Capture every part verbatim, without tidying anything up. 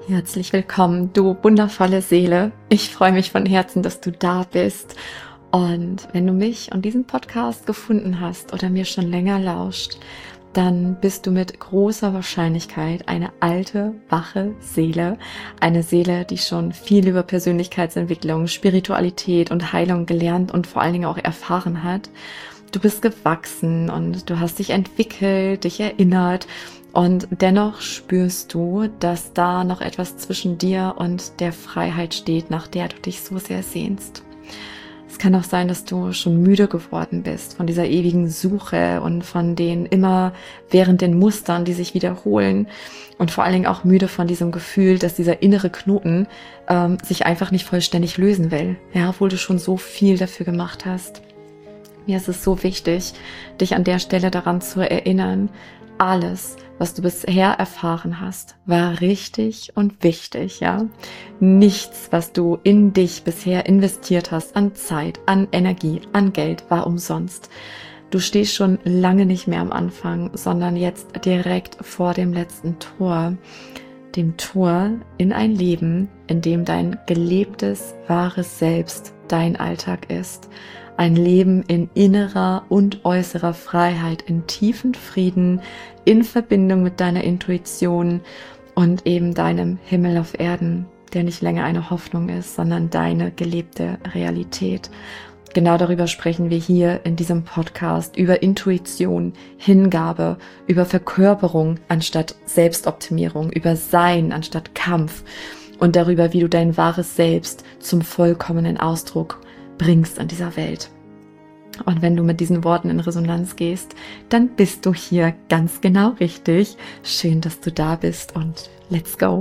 Herzlich willkommen, du wundervolle Seele. Ich freue mich von Herzen, dass du da bist. Und wenn du mich und diesen Podcast gefunden hast oder mir schon länger lauscht, dann bist du mit großer Wahrscheinlichkeit eine alte, wache Seele. Eine Seele, die schon viel über Persönlichkeitsentwicklung, Spiritualität und Heilung gelernt und vor allen Dingen auch erfahren hat. Du bist gewachsen und du hast dich entwickelt, dich erinnert. Und dennoch spürst du, dass da noch etwas zwischen dir und der Freiheit steht, nach der du dich so sehr sehnst. Es kann auch sein, dass du schon müde geworden bist von dieser ewigen Suche und von den immer währenden Mustern, die sich wiederholen. Und vor allen Dingen auch müde von diesem Gefühl, dass dieser innere Knoten ähm, sich einfach nicht vollständig lösen will. Ja, obwohl du schon so viel dafür gemacht hast. Mir ist es so wichtig, dich an der Stelle daran zu erinnern, alles, was du bisher erfahren hast, war richtig und wichtig, ja. Nichts, was du in dich bisher investiert hast, an Zeit, an Energie, an Geld, war umsonst. Du stehst schon lange nicht mehr am Anfang, sondern jetzt direkt vor dem letzten Tor. Dem Tor in ein Leben, in dem dein gelebtes, wahres Selbst dein Alltag ist. Ein Leben in innerer und äußerer Freiheit, in tiefen Frieden, in Verbindung mit deiner Intuition und eben deinem Himmel auf Erden, der nicht länger eine Hoffnung ist, sondern deine gelebte Realität. Genau darüber sprechen wir hier in diesem Podcast, über Intuition, Hingabe, über Verkörperung anstatt Selbstoptimierung, über Sein anstatt Kampf und darüber, wie du dein wahres Selbst zum vollkommenen Ausdruck bringst in dieser Welt. Und wenn du mit diesen Worten in Resonanz gehst, dann bist du hier ganz genau richtig. Schön, dass du da bist und let's go.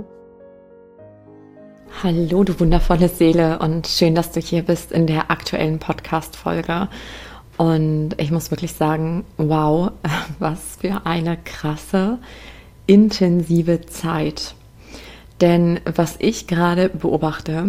Hallo, du wundervolle Seele und schön, dass du hier bist in der aktuellen Podcast-Folge. Und ich muss wirklich sagen, wow, was für eine krasse, intensive Zeit. Denn was ich gerade beobachte,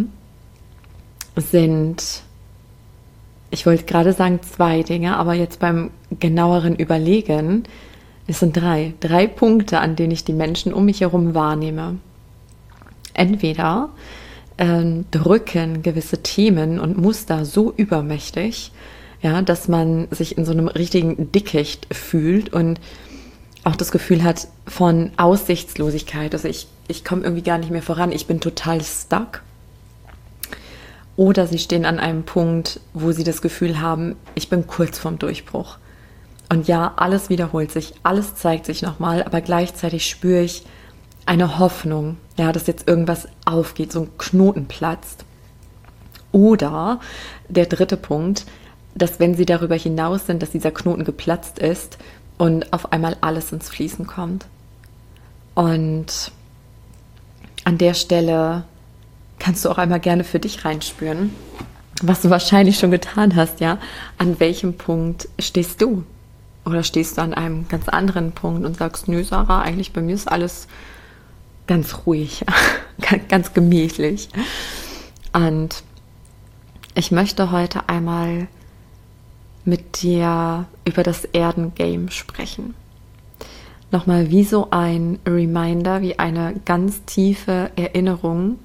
sind, ich wollte gerade sagen zwei Dinge, aber jetzt beim genaueren Überlegen, es sind drei, drei Punkte, an denen ich die Menschen um mich herum wahrnehme. Entweder äh, drücken gewisse Themen und Muster so übermächtig, ja, dass man sich in so einem richtigen Dickicht fühlt und auch das Gefühl hat von Aussichtslosigkeit. Also ich, ich komme irgendwie gar nicht mehr voran, ich bin total stuck. Oder sie stehen an einem Punkt, wo sie das Gefühl haben, ich bin kurz vorm Durchbruch. Und ja, alles wiederholt sich, alles zeigt sich nochmal, aber gleichzeitig spüre ich eine Hoffnung, ja, dass jetzt irgendwas aufgeht, so ein Knoten platzt. Oder der dritte Punkt, dass wenn sie darüber hinaus sind, dass dieser Knoten geplatzt ist und auf einmal alles ins Fließen kommt. Und an der Stelle kannst du auch einmal gerne für dich reinspüren, was du wahrscheinlich schon getan hast, ja. An welchem Punkt stehst du? Oder stehst du an einem ganz anderen Punkt und sagst, nö, Sarah, eigentlich bei mir ist alles ganz ruhig, ganz gemächlich. Und ich möchte heute einmal mit dir über das Erdengame sprechen. Nochmal wie so ein Reminder, wie eine ganz tiefe Erinnerung.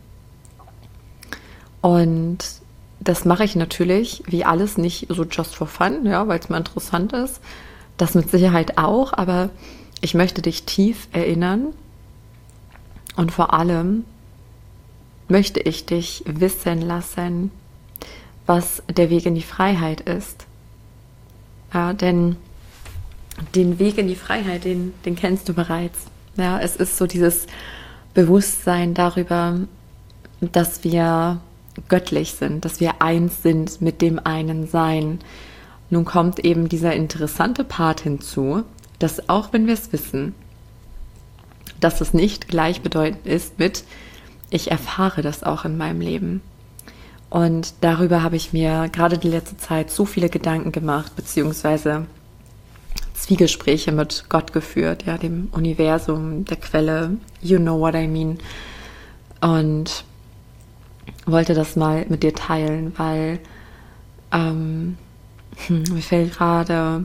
Und das mache ich natürlich, wie alles, nicht so just for fun, ja, weil es mal interessant ist. Das mit Sicherheit auch, aber ich möchte dich tief erinnern. Und vor allem möchte ich dich wissen lassen, was der Weg in die Freiheit ist. Ja, denn den Weg in die Freiheit, den, den kennst du bereits. Ja, es ist so dieses Bewusstsein darüber, dass wir göttlich sind, dass wir eins sind mit dem einen Sein. Nun kommt eben dieser interessante Part hinzu, dass auch wenn wir es wissen, dass es nicht gleichbedeutend ist mit, ich erfahre das auch in meinem Leben. Und darüber habe ich mir gerade die letzte Zeit so viele Gedanken gemacht, beziehungsweise Zwiegespräche mit Gott geführt, ja, dem Universum, der Quelle, you know what I mean. Und wollte das mal mit dir teilen, weil ähm, hm, mir fällt gerade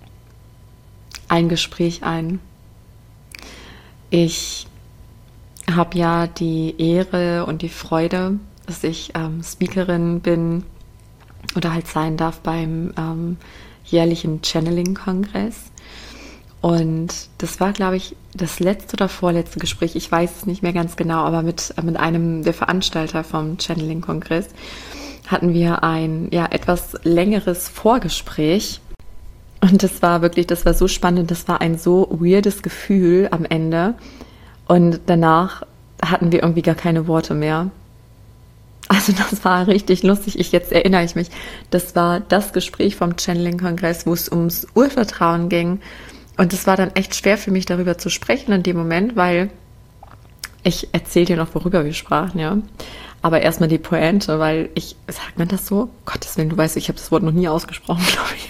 ein Gespräch ein. Ich habe ja die Ehre und die Freude, dass ich ähm, Speakerin bin oder halt sein darf beim ähm, jährlichen Channeling-Kongress. Und das war, glaube ich, das letzte oder vorletzte Gespräch, ich weiß es nicht mehr ganz genau, aber mit, mit einem der Veranstalter vom Channeling-Kongress hatten wir ein ja, etwas längeres Vorgespräch. Und das war wirklich, das war so spannend, das war ein so weirdes Gefühl am Ende. Und danach hatten wir irgendwie gar keine Worte mehr. Also das war richtig lustig. Ich, jetzt erinnere ich mich, das war das Gespräch vom Channeling-Kongress, wo es ums Urvertrauen ging. Und es war dann echt schwer für mich, darüber zu sprechen in dem Moment, weil ich erzähle dir noch, worüber wir sprachen, ja. Aber erstmal die Pointe, weil ich, sagt man das so? Gottes Willen, du weißt, ich habe das Wort noch nie ausgesprochen, glaube ich.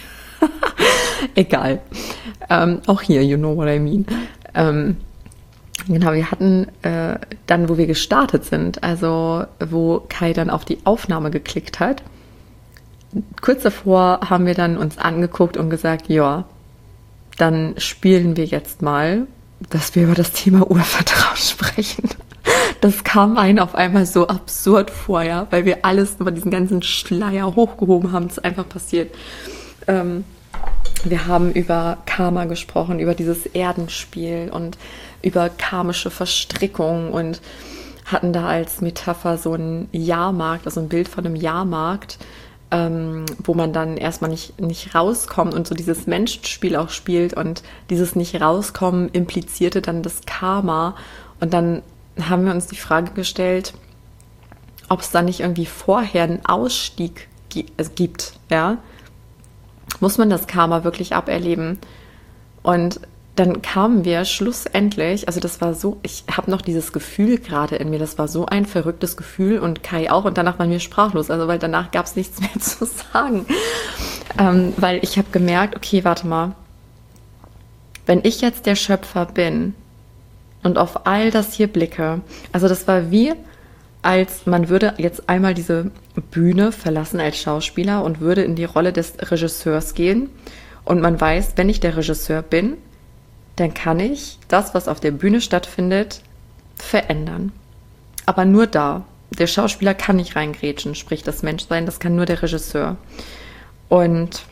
Egal. Ähm, auch hier, you know what I mean. Ähm, genau, wir hatten äh, dann, wo wir gestartet sind, also wo Kai dann auf die Aufnahme geklickt hat, kurz davor haben wir dann uns angeguckt und gesagt, ja, dann spielen wir jetzt mal, dass wir über das Thema Urvertrauen sprechen. Das kam einem auf einmal so absurd vor, ja, weil wir alles über diesen ganzen Schleier hochgehoben haben, es ist einfach passiert. Ähm, wir haben über Karma gesprochen, über dieses Erdenspiel und über karmische Verstrickung und hatten da als Metapher so einen Jahrmarkt, also ein Bild von einem Jahrmarkt, ähm, wo man dann erstmal nicht, nicht rauskommt und so dieses Menschenspiel auch spielt und dieses Nicht-Rauskommen implizierte dann das Karma. Und dann haben wir uns die Frage gestellt, ob es da nicht irgendwie vorher einen Ausstieg gibt, ja? Muss man das Karma wirklich aberleben? Und dann kamen wir schlussendlich, also das war so, ich habe noch dieses Gefühl gerade in mir, das war so ein verrücktes Gefühl und Kai auch und danach waren wir sprachlos, also weil danach gab es nichts mehr zu sagen, ähm, weil ich habe gemerkt, okay, warte mal, wenn ich jetzt der Schöpfer bin und auf all das hier blicke, also das war wie, als man würde jetzt einmal diese Bühne verlassen als Schauspieler und würde in die Rolle des Regisseurs gehen und man weiß, wenn ich der Regisseur bin, dann kann ich das, was auf der Bühne stattfindet, verändern. Aber nur da. Der Schauspieler kann nicht reingrätschen, sprich das Menschsein, das kann nur der Regisseur. Und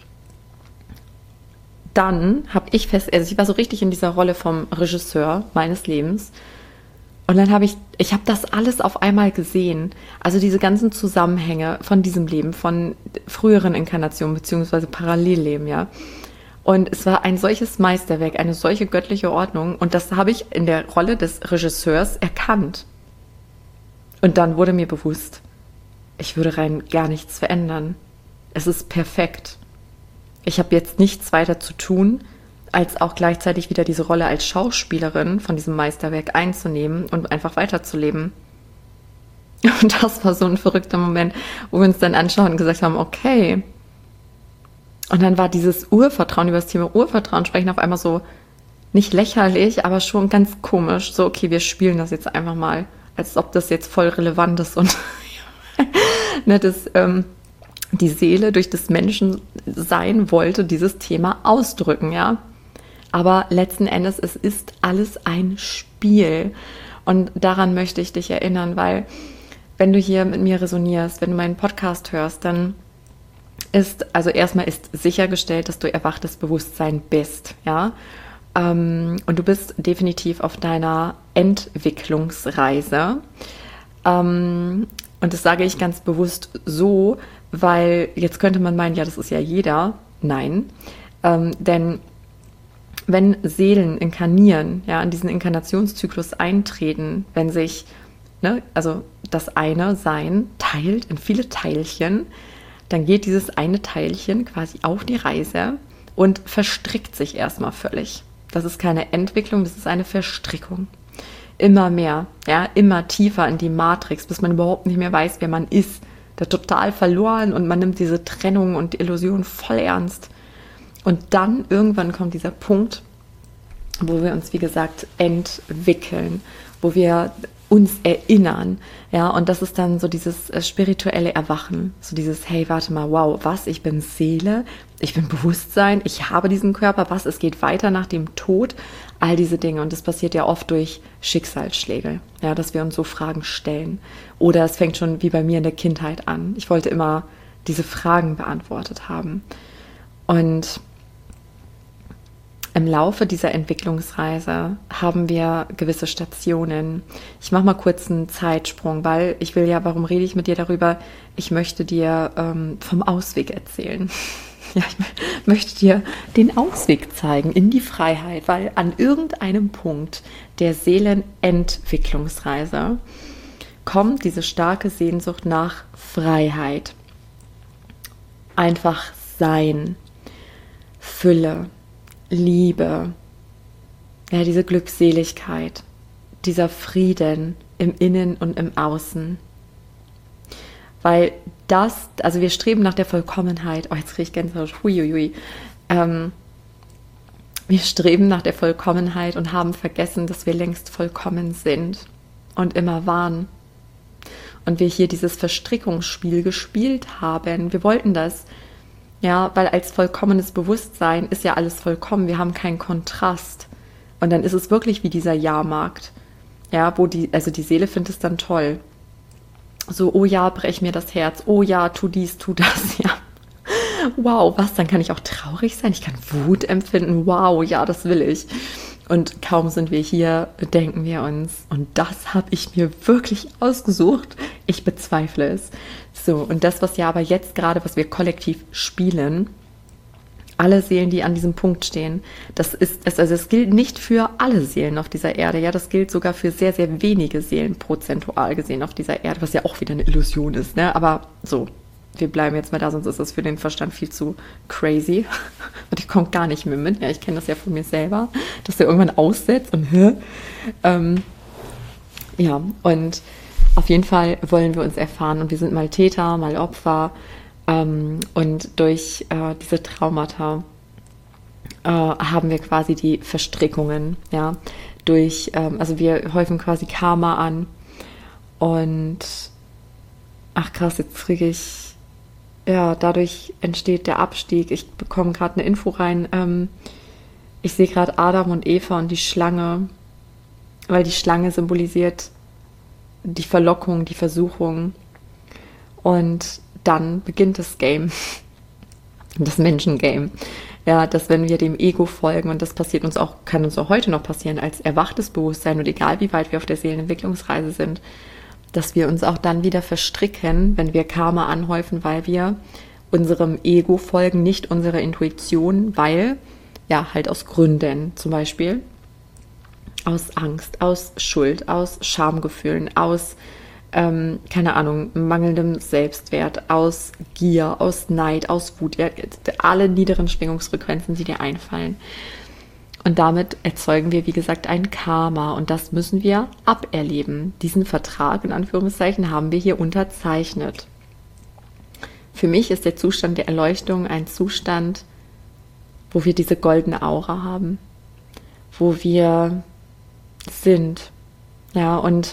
dann habe ich fest, also ich war so richtig in dieser Rolle vom Regisseur meines Lebens. Und dann habe ich, ich habe das alles auf einmal gesehen. Also diese ganzen Zusammenhänge von diesem Leben, von früheren Inkarnationen beziehungsweise Parallelleben, ja. Und es war ein solches Meisterwerk, eine solche göttliche Ordnung. Und das habe ich in der Rolle des Regisseurs erkannt. Und dann wurde mir bewusst, ich würde rein gar nichts verändern. Es ist perfekt. Ich habe jetzt nichts weiter zu tun, als auch gleichzeitig wieder diese Rolle als Schauspielerin von diesem Meisterwerk einzunehmen und einfach weiterzuleben. Und das war so ein verrückter Moment, wo wir uns dann anschauen und gesagt haben, okay. Und dann war dieses Urvertrauen, über das Thema Urvertrauen sprechen, auf einmal so nicht lächerlich, aber schon ganz komisch. So, okay, wir spielen das jetzt einfach mal, als ob das jetzt voll relevant ist und ne, das, ähm, die Seele durch das Menschensein wollte dieses Thema ausdrücken, ja. Aber letzten Endes, es ist alles ein Spiel. Und daran möchte ich dich erinnern, weil wenn du hier mit mir resonierst, wenn du meinen Podcast hörst, dann ist, also erstmal ist sichergestellt, dass du erwachtes Bewusstsein bist, ja. Ähm, und du bist definitiv auf deiner Entwicklungsreise. Ähm, und das sage ich ganz bewusst so, weil jetzt könnte man meinen, ja, das ist ja jeder. Nein, ähm, denn wenn Seelen inkarnieren, ja, in diesen Inkarnationszyklus eintreten, wenn sich, ne, also das eine Sein teilt in viele Teilchen, dann geht dieses eine Teilchen quasi auf die Reise und verstrickt sich erstmal völlig. Das ist keine Entwicklung, das ist eine Verstrickung. Immer mehr, ja, immer tiefer in die Matrix, bis man überhaupt nicht mehr weiß, wer man ist. Da total verloren und man nimmt diese Trennung und die Illusion voll ernst. Und dann irgendwann kommt dieser Punkt, wo wir uns, wie gesagt, entwickeln, wo wir uns erinnern, ja, und das ist dann so dieses äh, spirituelle Erwachen, so dieses, hey, warte mal, wow, was, ich bin Seele, ich bin Bewusstsein, ich habe diesen Körper, was, es geht weiter nach dem Tod, all diese Dinge, und das passiert ja oft durch Schicksalsschläge, ja, dass wir uns so Fragen stellen, oder es fängt schon wie bei mir in der Kindheit an, ich wollte immer diese Fragen beantwortet haben, und im Laufe dieser Entwicklungsreise haben wir gewisse Stationen. Ich mache mal kurz einen Zeitsprung, weil ich will ja, warum rede ich mit dir darüber? Ich möchte dir ähm, vom Ausweg erzählen. Ja, ich möchte dir den Ausweg zeigen in die Freiheit, weil an irgendeinem Punkt der Seelenentwicklungsreise kommt diese starke Sehnsucht nach Freiheit. Einfach sein, Fülle, Liebe, ja, diese Glückseligkeit, dieser Frieden im Innen und im Außen. Weil das, also wir streben nach der Vollkommenheit, oh, jetzt kriege ich Gänsehaut, huiuiui, ähm, wir streben nach der Vollkommenheit und haben vergessen, dass wir längst vollkommen sind und immer waren. Und wir hier dieses Verstrickungsspiel gespielt haben. Wir wollten das. Ja, weil als vollkommenes Bewusstsein ist ja alles vollkommen. Wir haben keinen Kontrast. Und dann ist es wirklich wie dieser Jahrmarkt. Ja, wo die, also die Seele findet es dann toll. So, oh ja, brech mir das Herz. Oh ja, tu dies, tu das. Ja. Wow, was? Dann kann ich auch traurig sein. Ich kann Wut empfinden. Wow, ja, das will ich. Und kaum sind wir hier, denken wir uns, und das habe ich mir wirklich ausgesucht. Ich bezweifle es. So, und das, was ja aber jetzt gerade, was wir kollektiv spielen, alle Seelen, die an diesem Punkt stehen, das ist, also es gilt nicht für alle Seelen auf dieser Erde, ja, das gilt sogar für sehr, sehr wenige Seelen prozentual gesehen auf dieser Erde, was ja auch wieder eine Illusion ist, ne, aber so, wir bleiben jetzt mal da, sonst ist das für den Verstand viel zu crazy und ich komme gar nicht mehr mit, ja, ich kenne das ja von mir selber, dass der irgendwann aussetzt und, hä, ähm, ja, und auf jeden Fall wollen wir uns erfahren und wir sind mal Täter, mal Opfer ähm, und durch äh, diese Traumata äh, haben wir quasi die Verstrickungen, ja, durch, ähm, also wir häufen quasi Karma an und ach krass, jetzt kriege ich, ja, dadurch entsteht der Abstieg, ich bekomme gerade eine Info rein, ähm, ich sehe gerade Adam und Eva und die Schlange, weil die Schlange symbolisiert die Verlockung, die Versuchung. Und dann beginnt das Game, das Menschengame. Ja, dass wenn wir dem Ego folgen, und das passiert uns auch, kann uns auch heute noch passieren, als erwachtes Bewusstsein und egal wie weit wir auf der Seelenentwicklungsreise sind, dass wir uns auch dann wieder verstricken, wenn wir Karma anhäufen, weil wir unserem Ego folgen, nicht unserer Intuition, weil, ja, halt aus Gründen zum Beispiel, aus Angst, aus Schuld, aus Schamgefühlen, aus, ähm, keine Ahnung, mangelndem Selbstwert, aus Gier, aus Neid, aus Wut, ja, alle niederen Schwingungsfrequenzen, die dir einfallen. Und damit erzeugen wir, wie gesagt, ein Karma und das müssen wir aberleben. Diesen Vertrag, in Anführungszeichen, haben wir hier unterzeichnet. Für mich ist der Zustand der Erleuchtung ein Zustand, wo wir diese goldene Aura haben, wo wir sind, ja, und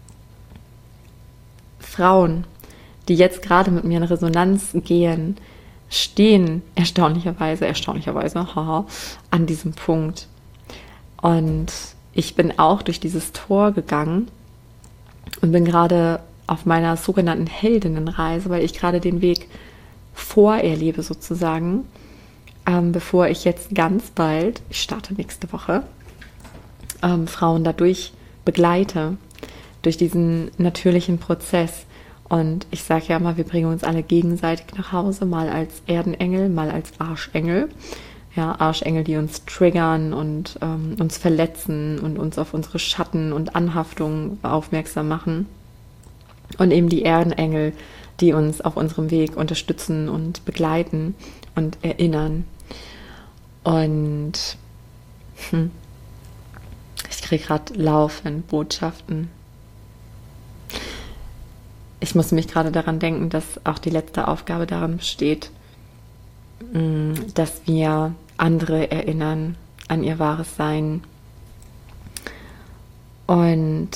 Frauen, die jetzt gerade mit mir in Resonanz gehen, stehen erstaunlicherweise, erstaunlicherweise, haha, an diesem Punkt. Und ich bin auch durch dieses Tor gegangen und bin gerade auf meiner sogenannten Heldinnenreise, weil ich gerade den Weg vorerlebe sozusagen, ähm, bevor ich jetzt ganz bald, ich starte nächste Woche, ähm, Frauen dadurch begleite, durch diesen natürlichen Prozess. Und ich sage ja mal, wir bringen uns alle gegenseitig nach Hause, mal als Erdenengel, mal als Arschengel. Ja, Arschengel, die uns triggern und ähm, uns verletzen und uns auf unsere Schatten und Anhaftungen aufmerksam machen. Und eben die Erdenengel, die uns auf unserem Weg unterstützen und begleiten und erinnern. Und hm, ich kriege gerade laufend Botschaften. Ich muss mich gerade daran denken, dass auch die letzte Aufgabe darin besteht, dass wir andere erinnern an ihr wahres Sein, Und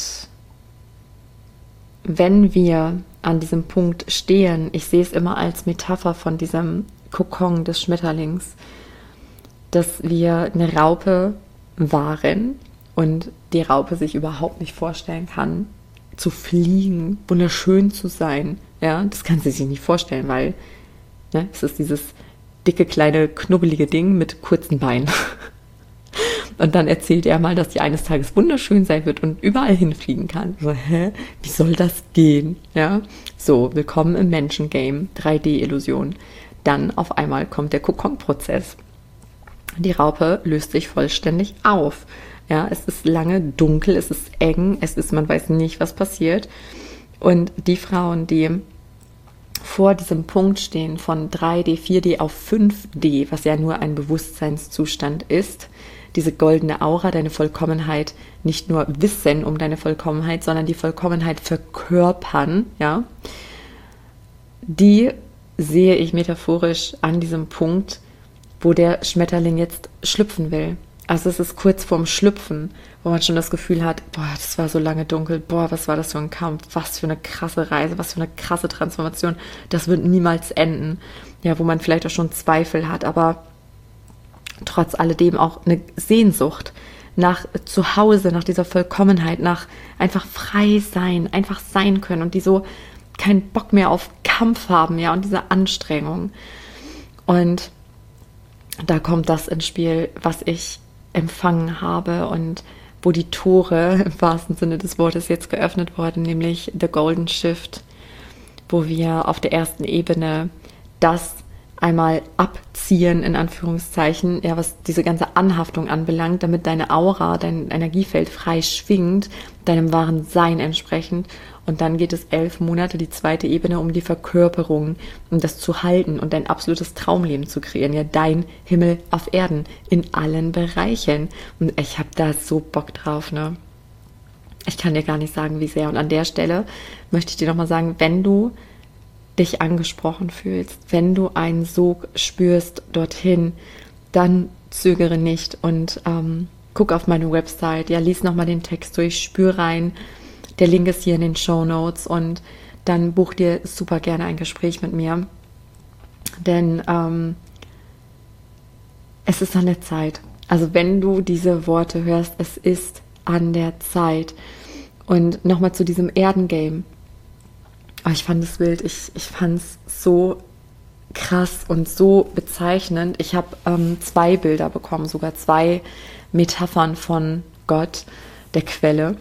wenn wir an diesem Punkt stehen, ich sehe es immer als Metapher von diesem Kokon des Schmetterlings, dass wir eine Raupe waren und die Raupe sich überhaupt nicht vorstellen kann, zu fliegen, wunderschön zu sein. Ja, das kann sie sich nicht vorstellen, weil ne, es ist dieses dicke, kleine, knubbelige Ding mit kurzen Beinen. Und dann erzählt er mal, dass die eines Tages wunderschön sein wird und überall hinfliegen kann. So, hä? Wie soll das gehen? Ja, so, willkommen im Menschengame, drei D-Illusion. Dann auf einmal kommt der Kokon-Prozess. Die Raupe löst sich vollständig auf. Ja, es ist lange dunkel, es ist eng, es ist, man weiß nicht, was passiert. Und die Frauen, die vor diesem Punkt stehen von drei D, vier D auf fünf D, was ja nur ein Bewusstseinszustand ist, diese goldene Aura, deine Vollkommenheit, nicht nur wissen um deine Vollkommenheit, sondern die Vollkommenheit verkörpern, ja, die sehe ich metaphorisch an diesem Punkt, wo der Schmetterling jetzt schlüpfen will. Also es ist kurz vorm Schlüpfen, wo man schon das Gefühl hat, boah, das war so lange dunkel, boah, was war das für ein Kampf, was für eine krasse Reise, was für eine krasse Transformation, das wird niemals enden. Ja, wo man vielleicht auch schon Zweifel hat, aber trotz alledem auch eine Sehnsucht nach Zuhause, nach dieser Vollkommenheit, nach einfach frei sein, einfach sein können und die so keinen Bock mehr auf Kampf haben, ja, und diese Anstrengung. Und da kommt das ins Spiel, was ich empfangen habe und wo die Tore im wahrsten Sinne des Wortes jetzt geöffnet wurden, nämlich The Golden Shift, wo wir auf der ersten Ebene das einmal abziehen, in Anführungszeichen, ja, was diese ganze Anhaftung anbelangt, damit deine Aura, dein Energiefeld frei schwingt, deinem wahren Sein entsprechend. Und dann geht es elf Monate, die zweite Ebene, um die Verkörperung, um das zu halten und dein absolutes Traumleben zu kreieren. Ja, dein Himmel auf Erden in allen Bereichen. Und ich habe da so Bock drauf, ne? Ich kann dir gar nicht sagen, wie sehr. Und an der Stelle möchte ich dir nochmal sagen, wenn du dich angesprochen fühlst, wenn du einen Sog spürst dorthin, dann zögere nicht und ähm, guck auf meine Website, ja, lies nochmal den Text durch, spür rein, der Link ist hier in den Shownotes und dann buch dir super gerne ein Gespräch mit mir, denn ähm, es ist an der Zeit. Also wenn du diese Worte hörst, es ist an der Zeit. Und nochmal zu diesem Erdengame. Oh, ich fand es wild, ich, ich fand es so krass und so bezeichnend. Ich habe ähm, zwei Bilder bekommen, sogar zwei Metaphern von Gott, der Quelle.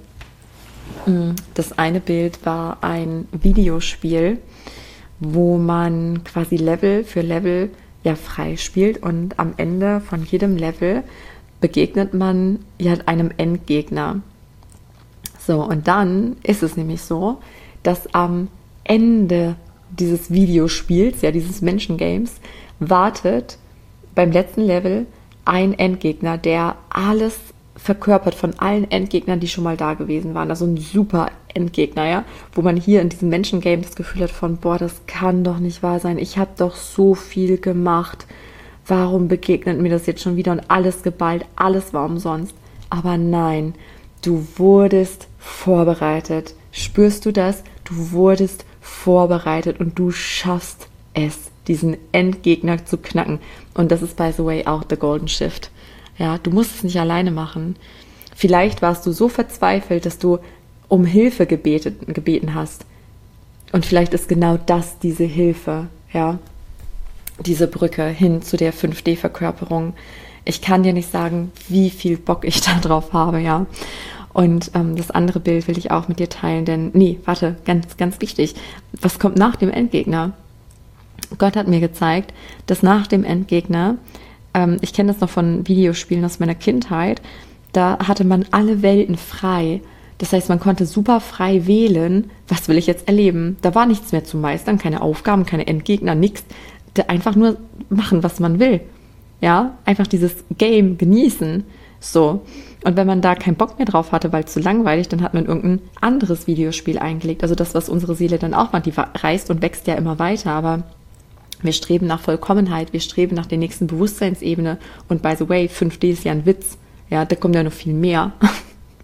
Das eine Bild war ein Videospiel, wo man quasi Level für Level ja frei spielt und am Ende von jedem Level begegnet man ja einem Endgegner. So, und dann ist es nämlich so, dass am Ende dieses Videospiels, ja dieses Menschengames, wartet beim letzten Level ein Endgegner, der alles verkörpert von allen Endgegnern, die schon mal da gewesen waren. Also ein super Endgegner, ja, wo man hier in diesem Menschengame das Gefühl hat von, boah, das kann doch nicht wahr sein. Ich habe doch so viel gemacht. Warum begegnet mir das jetzt schon wieder? Und alles geballt, alles war umsonst. Aber nein, du wurdest vorbereitet. Spürst du das? Du wurdest vorbereitet und du schaffst es, diesen Endgegner zu knacken. Und das ist, by the way, auch The Golden Shift. Ja, du musst es nicht alleine machen. Vielleicht warst du so verzweifelt, dass du um Hilfe gebetet, gebeten hast. Und vielleicht ist genau das diese Hilfe, ja, diese Brücke hin zu der fünf D-Verkörperung. Ich kann dir nicht sagen, wie viel Bock ich da drauf habe, ja. Und ähm, das andere Bild will ich auch mit dir teilen, denn, nee, warte, ganz, ganz wichtig. Was kommt nach dem Endgegner? Gott hat mir gezeigt, dass nach dem Endgegner, ähm, ich kenne das noch von Videospielen aus meiner Kindheit, da hatte man alle Welten frei. Das heißt, man konnte super frei wählen, was will ich jetzt erleben. Da war nichts mehr zu meistern, keine Aufgaben, keine Endgegner, nichts. Einfach nur machen, was man will. Ja, einfach dieses Game genießen. So. Und wenn man da keinen Bock mehr drauf hatte, weil es zu langweilig, dann hat man irgendein anderes Videospiel eingelegt. Also das, was unsere Seele dann auch macht, die reist und wächst ja immer weiter. Aber wir streben nach Vollkommenheit, wir streben nach der nächsten Bewusstseinsebene. Und by the way, fünf D ist ja ein Witz. Ja, da kommt ja noch viel mehr.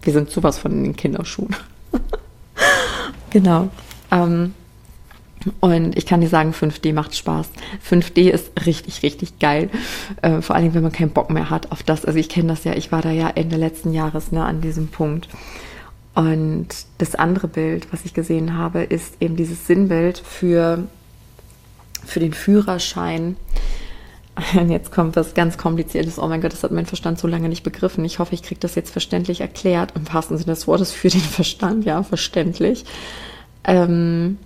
wir sind sowas von in den Kinderschuhen. Genau. Ähm, und ich kann dir sagen, fünf D macht Spaß. fünf D ist richtig, richtig geil. Äh, vor allem, wenn man keinen Bock mehr hat auf das. Also ich kenne das ja, ich war da ja Ende letzten Jahres, ne, an diesem Punkt. Und das andere Bild, was ich gesehen habe, ist eben dieses Sinnbild für, für den Führerschein. Und jetzt kommt was ganz Kompliziertes. Oh mein Gott, das hat mein Verstand so lange nicht begriffen. Ich hoffe, ich kriege das jetzt verständlich erklärt. Im wahrsten Sinne des Wortes für den Verstand, ja, verständlich. Ähm,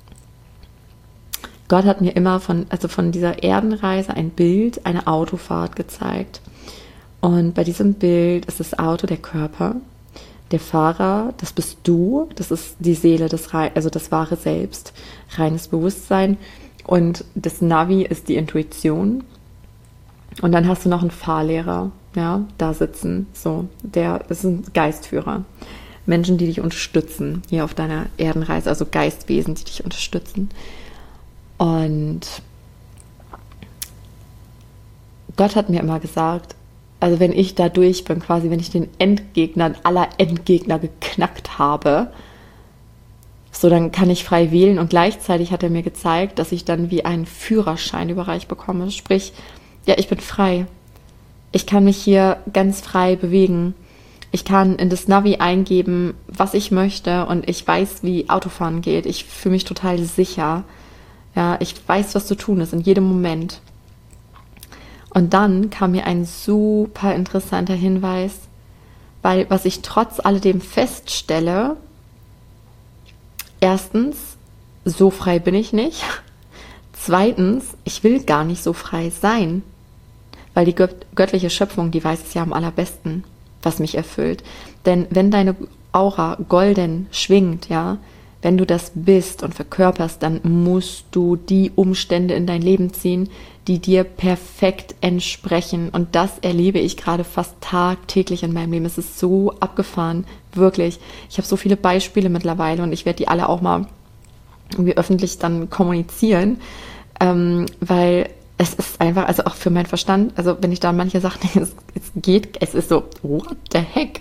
Gott hat mir immer von, also von dieser Erdenreise ein Bild, eine Autofahrt gezeigt. Und bei diesem Bild ist das Auto der Körper, der Fahrer, das bist du, das ist die Seele, das, also das wahre Selbst, reines Bewusstsein. Und das Navi ist die Intuition. Und dann hast du noch einen Fahrlehrer, ja, da sitzen, so, der, das ist ein Geistführer. Menschen, die dich unterstützen, hier auf deiner Erdenreise, also Geistwesen, die dich unterstützen. Und Gott hat mir immer gesagt, also wenn ich da durch bin, quasi, wenn ich den Endgegner aller Endgegner geknackt habe, so, dann kann ich frei wählen und gleichzeitig hat er mir gezeigt, dass ich dann wie einen Führerschein überreicht bekomme, sprich, ja, ich bin frei. Ich kann mich hier ganz frei bewegen. Ich kann in das Navi eingeben, was ich möchte und ich weiß, wie Autofahren geht. Ich fühle mich total sicher. Ja, ich weiß, was zu tun ist in jedem Moment. Und dann kam mir ein super interessanter Hinweis, weil was ich trotz alledem feststelle, erstens, so frei bin ich nicht. Zweitens, ich will gar nicht so frei sein. Weil die gött- göttliche Schöpfung, die weiß es ja am allerbesten, was mich erfüllt. Denn wenn deine Aura golden schwingt, ja, wenn du das bist und verkörperst, dann musst du die Umstände in dein Leben ziehen, die dir perfekt entsprechen. Und das erlebe ich gerade fast tagtäglich in meinem Leben. Es ist so abgefahren, wirklich. Ich habe so viele Beispiele mittlerweile und ich werde die alle auch mal irgendwie öffentlich dann kommunizieren, ähm, weil es ist einfach, also auch für meinen Verstand, also wenn ich da an manche Sachen denke, es, es geht, es ist so, what the heck,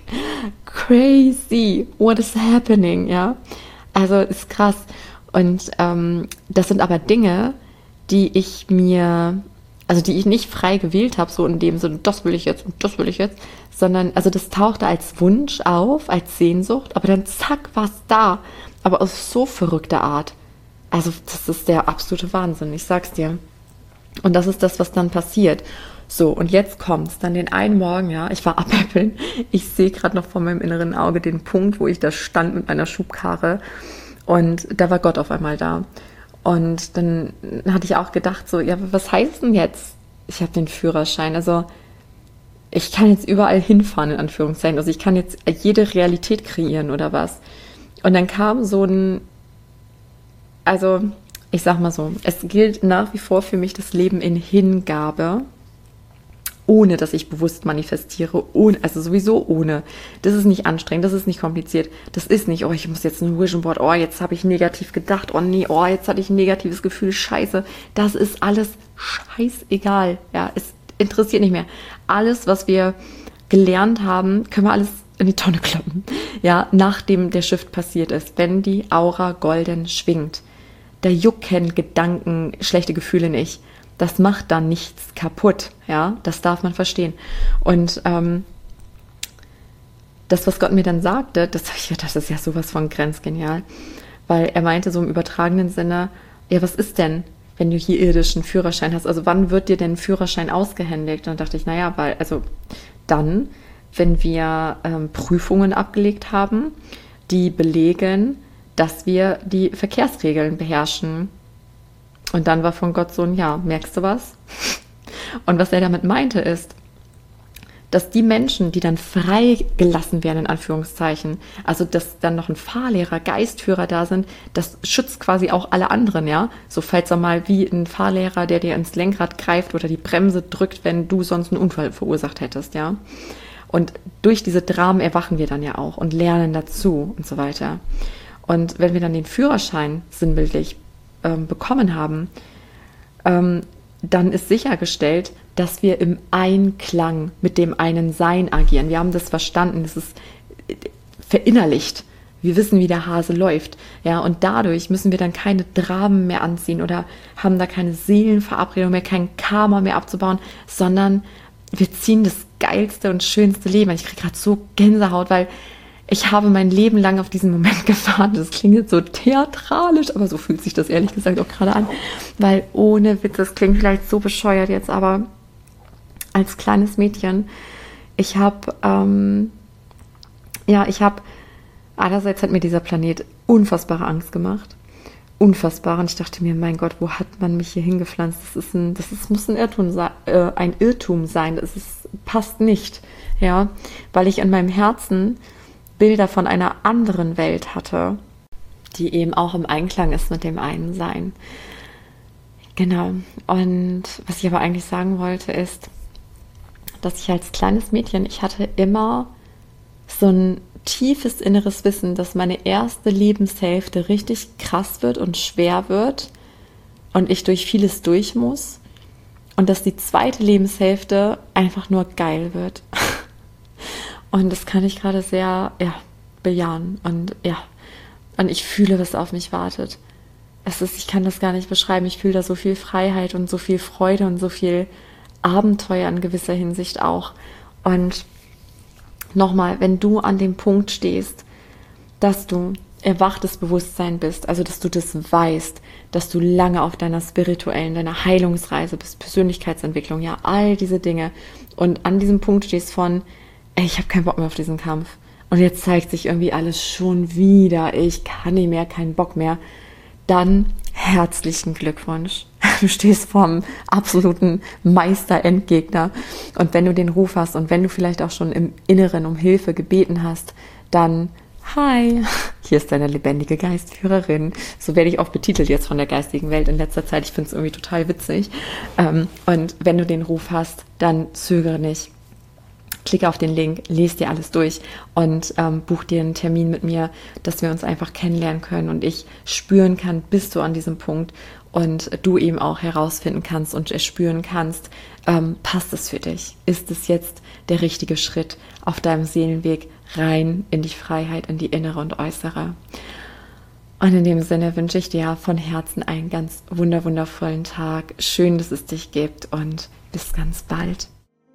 crazy, what is happening, ja, also ist krass und ähm, das sind aber Dinge, die ich mir, also die ich nicht frei gewählt habe, so in dem Sinne, das will ich jetzt und das will ich jetzt, sondern, also das tauchte als Wunsch auf, als Sehnsucht, aber dann zack, war es da, aber auf so verrückte Art, also das ist der absolute Wahnsinn, ich sag's dir. Und das ist das, was dann passiert. So, und jetzt kommt's. Dann den einen Morgen, ja, ich war abäppeln. Ich sehe gerade noch vor meinem inneren Auge den Punkt, wo ich da stand mit meiner Schubkarre. Und da war Gott auf einmal da. Und dann hatte ich auch gedacht, so, ja, was heißt denn jetzt? Ich habe den Führerschein. Also, ich kann jetzt überall hinfahren, in Anführungszeichen. Also, ich kann jetzt jede Realität kreieren oder was. Und dann kam so ein, also, ich sag mal so, es gilt nach wie vor für mich das Leben in Hingabe, ohne dass ich bewusst manifestiere, ohne, also sowieso ohne. Das ist nicht anstrengend, das ist nicht kompliziert, das ist nicht, oh, ich muss jetzt ein Vision Board, oh, jetzt habe ich negativ gedacht, oh nee, oh, jetzt hatte ich ein negatives Gefühl, scheiße, das ist alles scheißegal, ja, es interessiert nicht mehr. Alles, was wir gelernt haben, können wir alles in die Tonne kloppen, ja, nachdem der Shift passiert ist, wenn die Aura golden schwingt. Da jucken Gedanken, schlechte Gefühle nicht. Das macht dann nichts kaputt, ja, das darf man verstehen. Und ähm, das, was Gott mir dann sagte, das, das ist ja sowas von grenzgenial, weil er meinte so im übertragenen Sinne, ja, was ist denn, wenn du hier irdischen Führerschein hast? Also wann wird dir denn ein Führerschein ausgehändigt? Und dann dachte ich, naja, weil, also dann, wenn wir ähm, Prüfungen abgelegt haben, die belegen, dass wir die Verkehrsregeln beherrschen. Und dann war von Gott so ein Ja, merkst du was? Und was er damit meinte ist, dass die Menschen, die dann freigelassen werden, in Anführungszeichen, also dass dann noch ein Fahrlehrer, Geistführer da sind, das schützt quasi auch alle anderen, ja. So falls er mal wie ein Fahrlehrer, der dir ins Lenkrad greift oder die Bremse drückt, wenn du sonst einen Unfall verursacht hättest, ja. Und durch diese Dramen erwachen wir dann ja auch und lernen dazu und so weiter. Und wenn wir dann den Führerschein sinnbildlich ähm, bekommen haben, ähm, dann ist sichergestellt, dass wir im Einklang mit dem einen Sein agieren. Wir haben das verstanden, das ist verinnerlicht. Wir wissen, wie der Hase läuft. Ja, und dadurch müssen wir dann keine Dramen mehr anziehen oder haben da keine Seelenverabredung mehr, kein Karma mehr abzubauen, sondern wir ziehen das geilste und schönste Leben. Ich kriege gerade so Gänsehaut, weil ich habe mein Leben lang auf diesen Moment gewartet. Das klingt jetzt so theatralisch, aber so fühlt sich das ehrlich gesagt auch gerade an. Weil ohne Witz, das klingt vielleicht so bescheuert jetzt, aber als kleines Mädchen, ich habe, ähm, ja, ich habe, einerseits hat mir dieser Planet unfassbare Angst gemacht. Unfassbar. Und ich dachte mir, mein Gott, wo hat man mich hier hingepflanzt? Das ist ein, das ist, muss ein Irrtum, äh, ein Irrtum sein. Das ist, passt nicht. Ja, weil ich in meinem Herzen Bilder von einer anderen Welt hatte, die eben auch im Einklang ist mit dem einen Sein. Genau. Und was ich aber eigentlich sagen wollte, ist, dass ich als kleines Mädchen, ich hatte immer so ein tiefes inneres Wissen, dass meine erste Lebenshälfte richtig krass wird und schwer wird und ich durch vieles durch muss und dass die zweite Lebenshälfte einfach nur geil wird. Und das kann ich gerade sehr, ja, bejahen und ja, und ich fühle, was auf mich wartet. Es ist, ich kann das gar nicht beschreiben, ich fühle da so viel Freiheit und so viel Freude und so viel Abenteuer in gewisser Hinsicht auch. Und nochmal, wenn du an dem Punkt stehst, dass du erwachtes Bewusstsein bist, also dass du das weißt, dass du lange auf deiner spirituellen, deiner Heilungsreise bist, Persönlichkeitsentwicklung, ja, all diese Dinge und an diesem Punkt stehst von, ey, ich habe keinen Bock mehr auf diesen Kampf und jetzt zeigt sich irgendwie alles schon wieder, ich kann nicht mehr, keinen Bock mehr, dann herzlichen Glückwunsch. Du stehst vorm absoluten Meister-Endgegner und wenn du den Ruf hast und wenn du vielleicht auch schon im Inneren um Hilfe gebeten hast, dann hi, hier ist deine lebendige Geistführerin. So werde ich auch betitelt jetzt von der geistigen Welt in letzter Zeit. Ich finde es irgendwie total witzig. Und wenn du den Ruf hast, dann zögere nicht. Klicke auf den Link, lese dir alles durch und ähm, buch dir einen Termin mit mir, dass wir uns einfach kennenlernen können und ich spüren kann, bist du an diesem Punkt und du eben auch herausfinden kannst und spüren kannst, ähm, passt es für dich? Ist es jetzt der richtige Schritt auf deinem Seelenweg rein in die Freiheit, in die innere und äußere? Und in dem Sinne wünsche ich dir von Herzen einen ganz wunder wundervollen Tag. Schön, dass es dich gibt und bis ganz bald.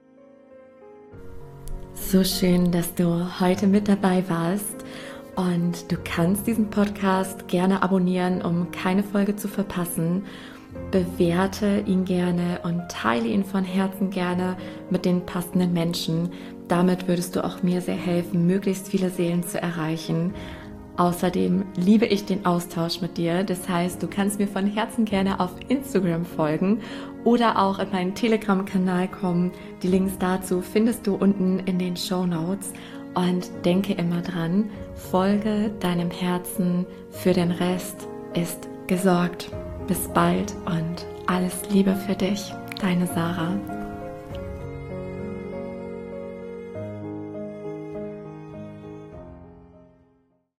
So schön, dass du heute mit dabei warst und du kannst diesen Podcast gerne abonnieren, um keine Folge zu verpassen. Bewerte ihn gerne und teile ihn von Herzen gerne mit den passenden Menschen. Damit würdest du auch mir sehr helfen, möglichst viele Seelen zu erreichen. Außerdem liebe ich den Austausch mit dir. Das heißt, du kannst mir von Herzen gerne auf Instagram folgen oder auch in meinen Telegram-Kanal kommen. Die Links dazu findest du unten in den Shownotes. Und denke immer dran, folge deinem Herzen, für den Rest ist gesorgt. Bis bald und alles Liebe für dich, deine Sarah.